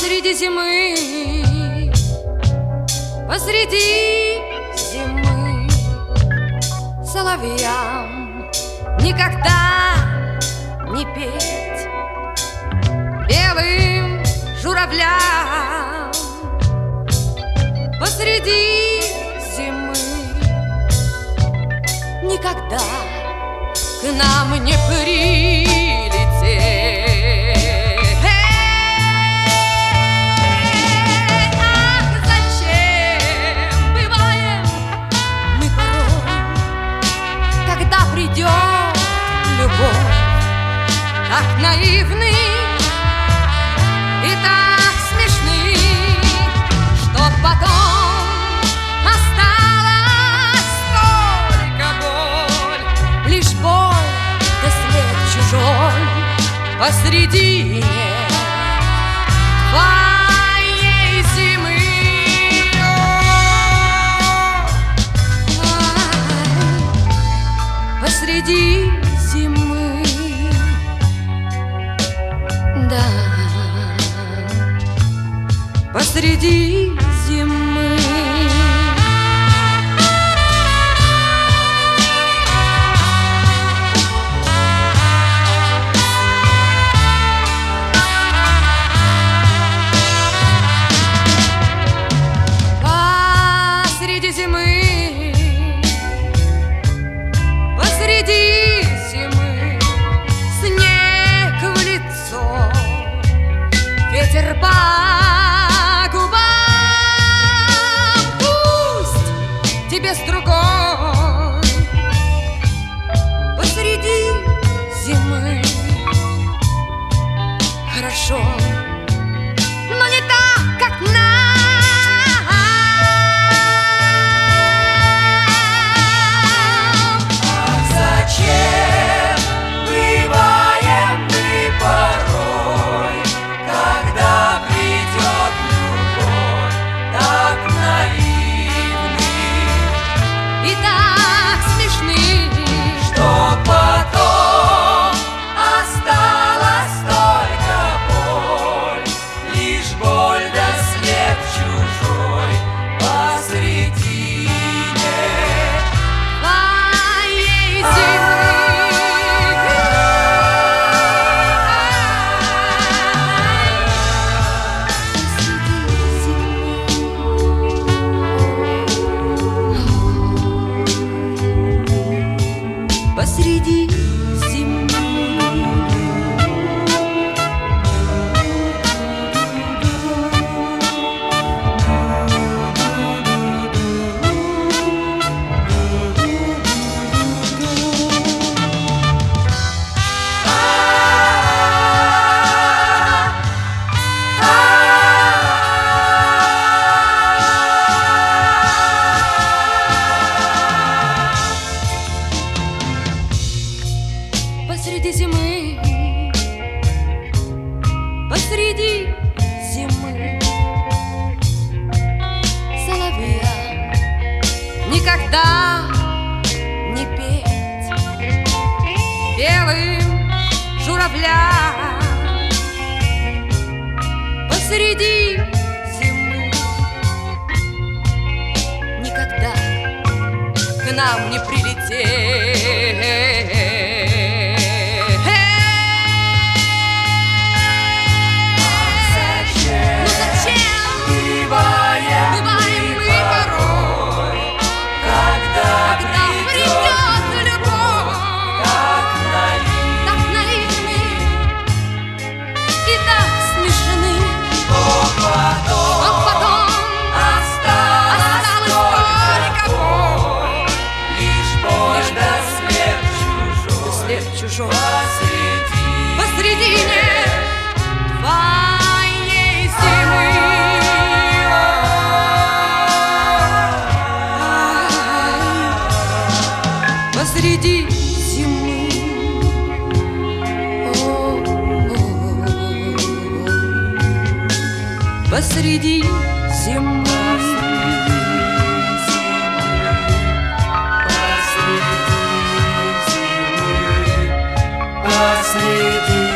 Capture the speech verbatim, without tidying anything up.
Посреди зимы, посреди зимы соловьям никогда не петь, белым журавлям. Посреди зимы никогда к нам не прилететь. Так наивны и так смешны, что потом осталась только боль, лишь боль да след чужой посредине твоей зимы. Ай, посреди зимы, да, посреди зимы. Посреди зимы, посреди зимы снег в лицо, ветер по губам, пусть тебе с другой. Посреди зимы хорошо, но не так, как нам. А зачем бываем мы порой, когда придет любовь, так наивны И так смешны, что потом осталась только боль, лишь боль да след чужой посредине твоей зимы. Посреди зимы. Посреди зимы, посреди зимы соловья никогда не петь, белым журавлям. Посреди зимы никогда к нам не прилететь. Чужой посредине твоей зимы. Посреди зимы. Посреди зимы. Посреди